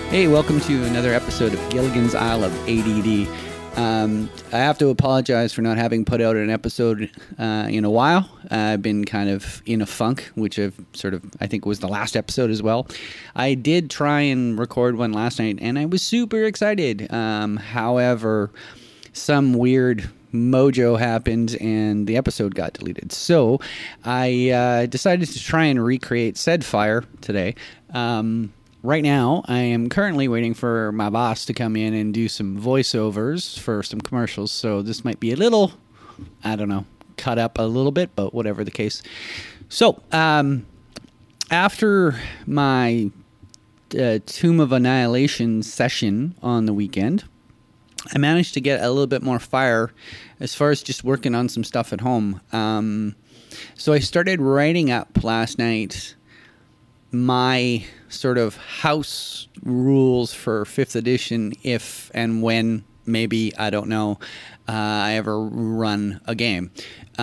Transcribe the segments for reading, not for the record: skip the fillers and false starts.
Hey, welcome to another episode of Gilligan's Isle of ADD. I have to apologize for not having put out an episode in a while. I've been kind of in a funk, which I think was the last episode as well. I did try and record one last night, and I was super excited. However, some weird mojo happened, and the episode got deleted. So I decided to try and recreate said fire today. Right now, I am currently waiting for my boss to come in and do some voiceovers for some commercials, so this might be a little, cut up a little bit, but whatever the case. So, after my Tomb of Annihilation session on the weekend, I managed to get a little bit more fire as far as just working on some stuff at home. So I started writing up last night my sort of house rules for 5th edition if and when, maybe, I don't know, I ever run a game.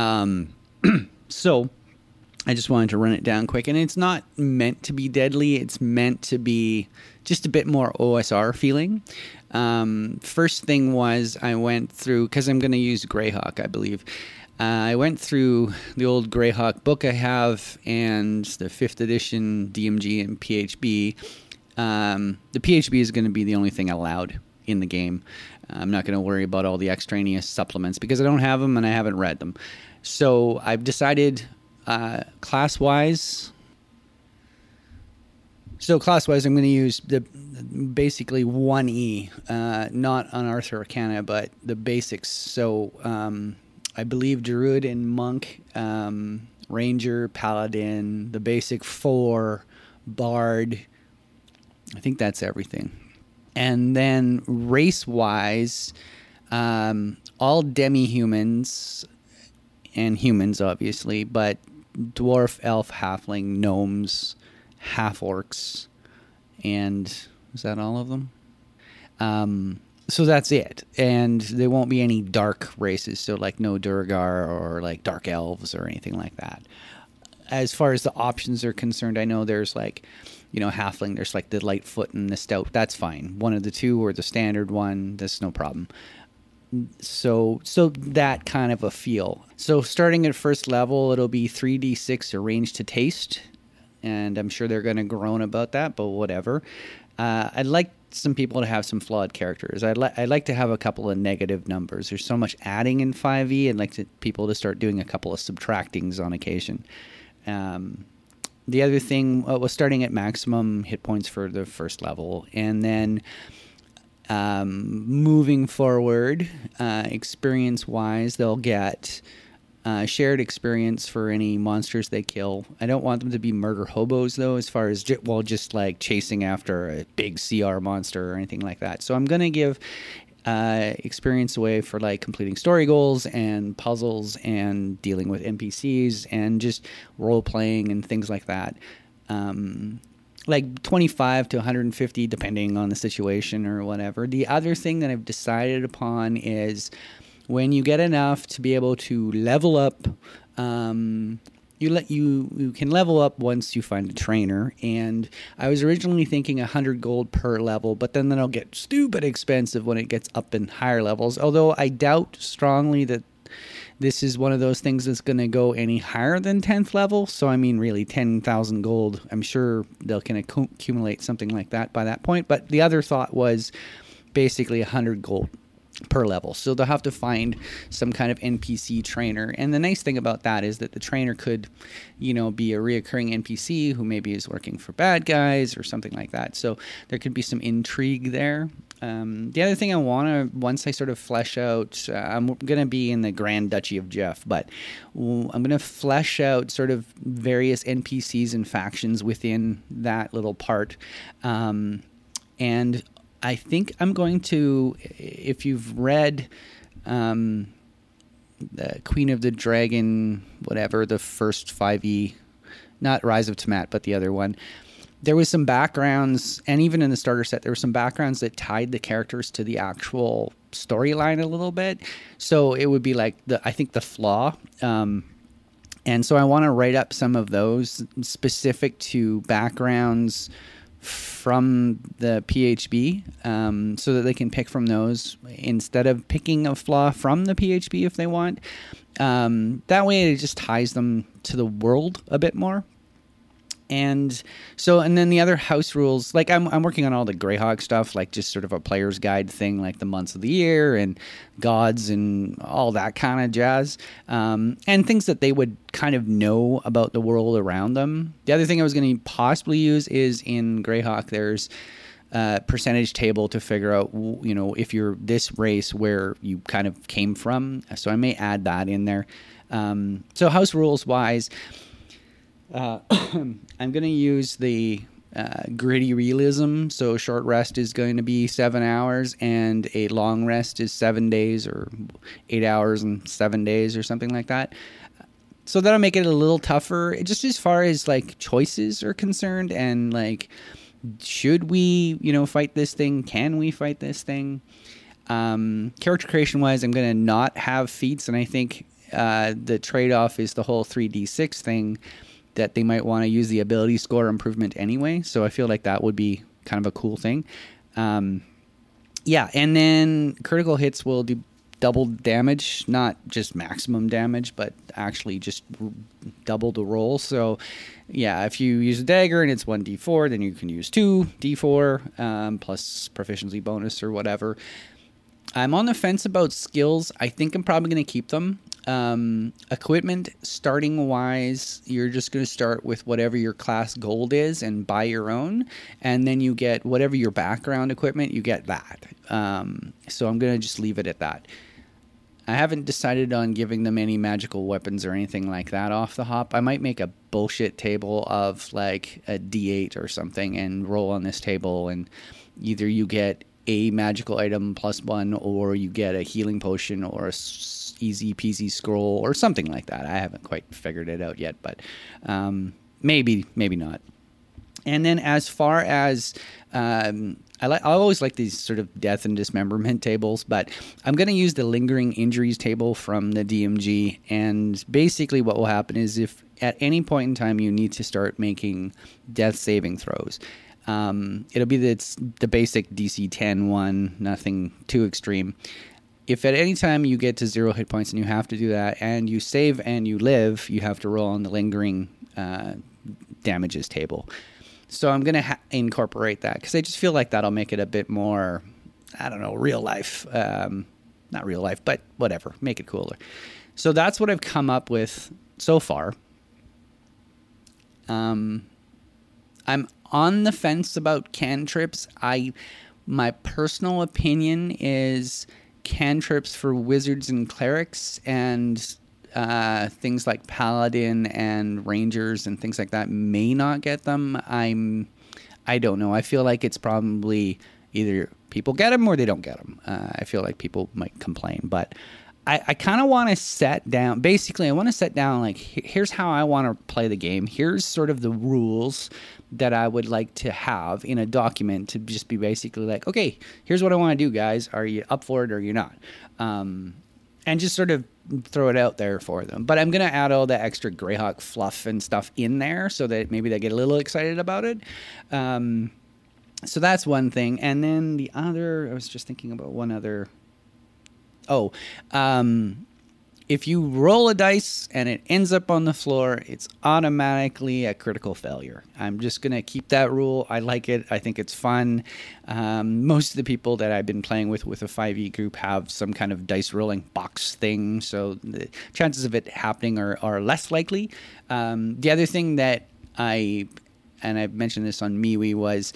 So I just wanted to run it down quick. And it's not meant to be deadly. It's meant to be just a bit more OSR feeling. First thing was I went through, because I'm going to use Greyhawk, I believe. I went through the old Greyhawk book I have and the 5th edition DMG and PHB. The PHB is going to be the only thing allowed in the game. I'm not going to worry about all the extraneous supplements because I don't have them and I haven't read them. So I've decided class-wise... I'm going to use basically 1E, not on Arthur Arcana, but the basics. So... I believe Druid and Monk, Ranger, Paladin, the basic 4, Bard. I think that's everything. And then race-wise, all demi-humans and humans, obviously, but dwarf, elf, halfling, gnomes, half-orcs, and is that all of them? So that's it. And there won't be any dark races, so like no Durgar or like dark elves or anything like that. As far as the options are concerned, I know there's halfling, there's like the Lightfoot and the Stout. That's fine. One of the two or the standard one, that's no problem. So that kind of a feel. So starting at first level, it'll be 3d6 arranged to taste. And I'm sure they're going to groan about that, but whatever. I'd like some people to have some flawed characters. I'd like to have a couple of negative numbers. There's so much adding in 5e. I'd like people to start doing a couple of subtractings on occasion. The other thing was starting at maximum hit points for the first level, and then moving forward, experience-wise, they'll get shared experience for any monsters they kill. I don't want them to be murder hobos, though, as far as just like chasing after a big CR monster or anything like that. So I'm going to give experience away for like completing story goals and puzzles and dealing with NPCs and just role-playing and things like that. Like 25 to 150, depending on the situation or whatever. The other thing that I've decided upon is... when you get enough to be able to level up, you can level up once you find a trainer. And I was originally thinking 100 gold per level, but then that'll get stupid expensive when it gets up in higher levels. Although I doubt strongly that this is one of those things that's going to go any higher than 10th level. So, I mean, really, 10,000 gold. I'm sure they'll can accumulate something like that by that point. But the other thought was basically 100 gold per level. So they'll have to find some kind of NPC trainer. And the nice thing about that is that the trainer could, be a reoccurring NPC who maybe is working for bad guys or something like that. So there could be some intrigue there. The other thing I want to, once I sort of flesh out, I'm going to be in the Grand Duchy of Jeff, but I'm going to flesh out sort of various NPCs and factions within that little part. And I think I'm going to, if you've read the Queen of the Dragon, whatever, the first 5e, not Rise of Tiamat, but the other one, there was some backgrounds, and even in the starter set, there were some backgrounds that tied the characters to the actual storyline a little bit. So it would be like, I think the flaw. And so I want to write up some of those specific to backgrounds from the PHB, so that they can pick from those instead of picking a flaw from the PHB if they want. That way it just ties them to the world a bit more. And then the other house rules, like I'm working on all the Greyhawk stuff, like just sort of a player's guide thing, like the months of the year and gods and all that kind of jazz, and things that they would kind of know about the world around them. The other thing I was going to possibly use is in Greyhawk, there's a percentage table to figure out, you know, if you're this race, where you kind of came from. So I may add that in there. So house rules wise, I'm going to use the gritty realism. So short rest is going to be 7 hours and a long rest is 7 days, or 8 hours and 7 days or something like that. So that'll make it a little tougher just as far as like choices are concerned, and like, should we, you know, fight this thing? Can we fight this thing? Character creation wise, I'm going to not have feats. And I think the trade-off is the whole 3d6 thing, that they might want to use the ability score improvement anyway. So I feel like that would be kind of a cool thing. Yeah, and then critical hits will do double damage, not just maximum damage, but actually just double the roll. So yeah, if you use a dagger and it's 1d4, then you can use 2d4 plus proficiency bonus or whatever. I'm on the fence about skills. I think I'm probably going to keep them. Equipment, starting wise, you're just going to start with whatever your class gold is and buy your own, and then you get whatever your background equipment, you get that. So I'm going to just leave it at that. I haven't decided on giving them any magical weapons or anything like that off the hop. I might make a bullshit table of like a D8 or something and roll on this table, and either you get a magical item +1, or you get a healing potion, or a easy peasy scroll, or something like that. I haven't quite figured it out yet, but maybe not. And then as far as I always like these sort of death and dismemberment tables, but I'm going to use the lingering injuries table from the DMG. And basically what will happen is, if at any point in time you need to start making death saving throws, it'll be the basic DC 10 one, nothing too extreme. If at any time you get to 0 hit points and you have to do that, and you save and you live, you have to roll on the lingering damages table. So I'm going to incorporate that, because I just feel like that'll make it a bit more, I don't know, real life. Not real life, but whatever. Make it cooler. So that's what I've come up with so far. I'm on the fence about cantrips. My personal opinion is cantrips for wizards and clerics and things like paladin and rangers and things like that may not get them. I don't know. I feel like it's probably either people get them or they don't get them. I feel like people might complain, but I kind of want to set down, basically I want to set down like, here's how I want to play the game. Here's sort of the rules that I would like to have in a document, to just be basically like, okay, here's what I want to do, guys. Are you up for it or you're not? And just sort of throw it out there for them. But I'm going to add all the extra Greyhawk fluff and stuff in there so that maybe they get a little excited about it. So that's one thing. And then the other, I was just thinking about one other. If you roll a dice and it ends up on the floor, it's automatically a critical failure. I'm just going to keep that rule. I like it. I think it's fun. Most of the people that I've been playing with a 5e group have some kind of dice rolling box thing, so the chances of it happening are less likely. The other thing that I've mentioned this on MeWe, was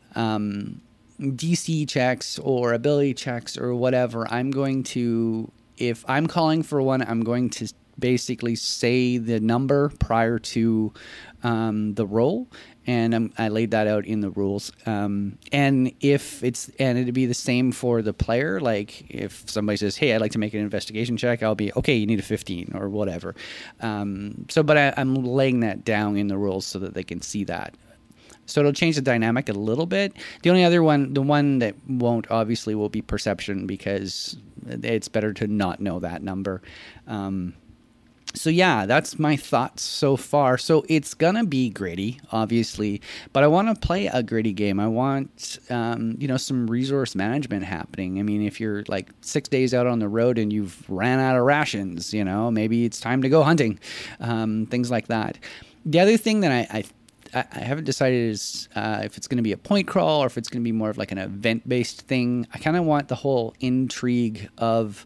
DC checks or ability checks or whatever. I'm going to, if I'm calling for one, I'm going to basically say the number prior to the roll, and I laid that out in the rules. And it'd be the same for the player. Like if somebody says, "Hey, I'd like to make an investigation check," I'll be, "Okay, you need a 15 or whatever." But I'm laying that down in the rules so that they can see that. So it'll change the dynamic a little bit. The only other one, the one that won't obviously, will be perception, because it's better to not know that number. So yeah, that's my thoughts so far. So it's gonna be gritty, obviously, but I want to play a gritty game. I want, some resource management happening. I mean, if you're like 6 days out on the road and you've ran out of rations, maybe it's time to go hunting, things like that. The other thing that I haven't decided is if it's going to be a point crawl or if it's going to be more of like an event-based thing. I kind of want the whole intrigue of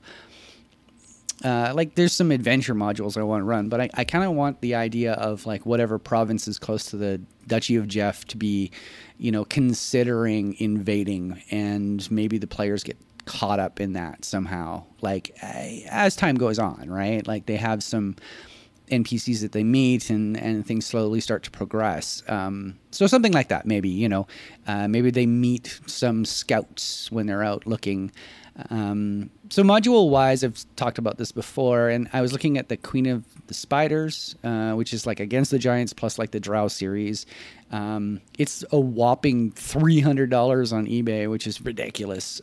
there's some adventure modules I want to run, but I kind of want the idea of like whatever province is close to the Duchy of Jeff to be, considering invading, and maybe the players get caught up in that somehow, like as time goes on, right? Like they have some NPCs that they meet and things slowly start to progress. So something like that, maybe, maybe they meet some scouts when they're out looking. So module wise, I've talked about this before, and I was looking at the Queen of the Spiders, which is like Against the Giants plus like the Drow series. It's a whopping $300 on eBay, which is ridiculous.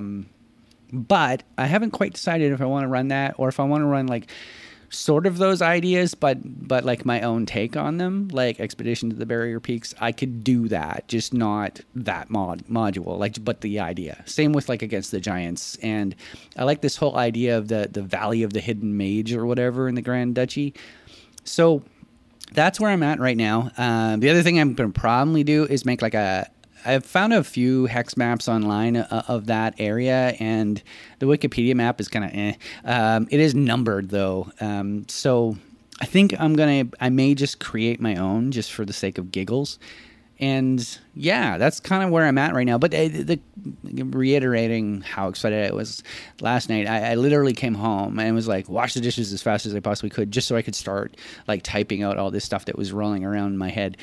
But I haven't quite decided if I want to run that or if I want to run like sort of those ideas, but like my own take on them, like Expedition to the Barrier Peaks. I could do that, just not that module, but the idea. Same with like Against the Giants. And I like this whole idea of the Valley of the Hidden Mage or whatever in the Grand Duchy. So that's where I'm at right now. The other thing I'm going to probably do is make like I've found a few hex maps online of that area, and the Wikipedia map is kind of it is numbered though. So I think I may just create my own just for the sake of giggles. And yeah, that's kind of where I'm at right now. But reiterating how excited I was last night, I literally came home and was like, wash the dishes as fast as I possibly could, just so I could start like typing out all this stuff that was rolling around in my head.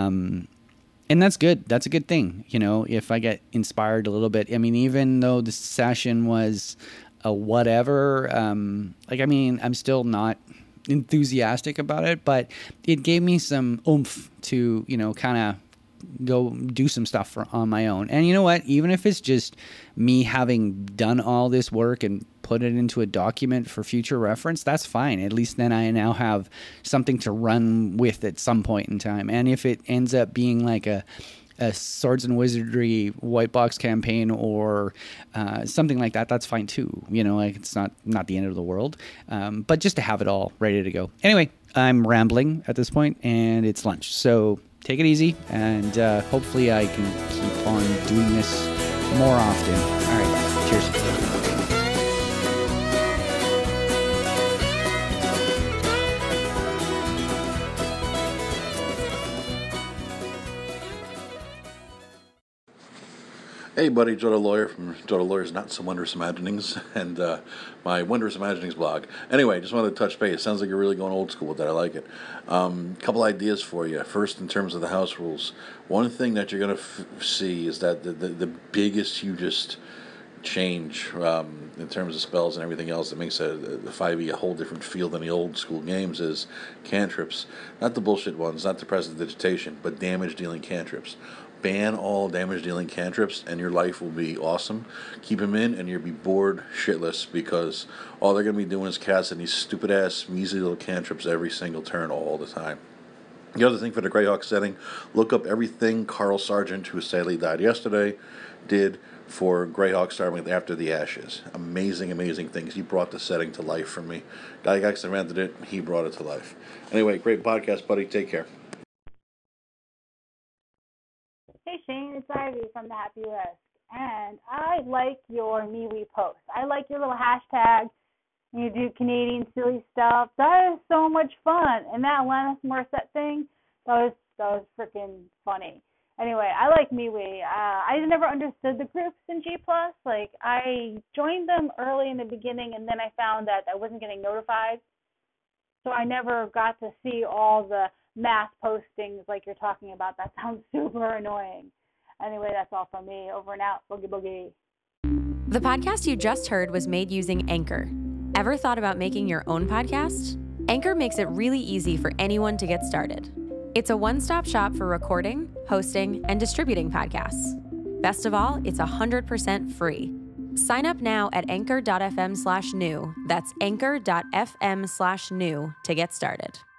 And that's good. That's a good thing, if I get inspired a little bit. I mean, even though the session was a whatever, I'm still not enthusiastic about it, but it gave me some oomph to, kind of go do some stuff on my own. And you know what? Even if it's just me having done all this work and put it into a document for future reference, that's fine. At least then I now have something to run with at some point in time. And if it ends up being like a Swords and Wizardry white box campaign or something like that, that's fine too. It's not the end of the world. But just to have it all ready to go. Anyway, I'm rambling at this point and it's lunch. So take it easy, and hopefully I can keep on doing this more often. All right, cheers. Hey buddy, Joe the Lawyer from Joe the Lawyer's Not So Wondrous Imaginings and my Wondrous Imaginings blog. Anyway, just wanted to touch base. Sounds like you're really going old school with that. I like it. Couple ideas for you. First, in terms of the house rules, one thing that you're going to see is that the biggest, hugest change in terms of spells and everything else that makes the 5e a whole different feel than the old school games is cantrips. Not the bullshit ones, not the prestidigitation, but damage-dealing cantrips. Ban all damage-dealing cantrips, and your life will be awesome. Keep them in, and you'll be bored shitless, because all they're going to be doing is casting these stupid-ass, measly little cantrips every single turn all the time. The other thing for the Greyhawk setting, look up everything Carl Sargent, who sadly died yesterday, did for Greyhawk starting with After the Ashes. Amazing, amazing things. He brought the setting to life for me. Gygax invented it, he brought it to life. Anyway, great podcast, buddy. Take care. Hey Shane, it's Ivy from the Happy Risk, and I like your MeWe posts. I like your little hashtag. You do Canadian silly stuff. That is so much fun. And that Alanis Morissette thing, that was freaking funny. Anyway, I like MeWe. I never understood the groups in G+. Like, I joined them early in the beginning, and then I found that I wasn't getting notified. So I never got to see all the mass postings like you're talking about. That sounds super annoying. Anyway, that's all from me. Over and out. Boogie boogie. The podcast you just heard was made using Anchor. Ever thought about making your own podcast? Anchor makes it really easy for anyone to get started. It's a one-stop shop for recording, hosting, and distributing podcasts. Best of all, it's 100% free. Sign up now at anchor.fm/new. That's anchor.fm/new to get started.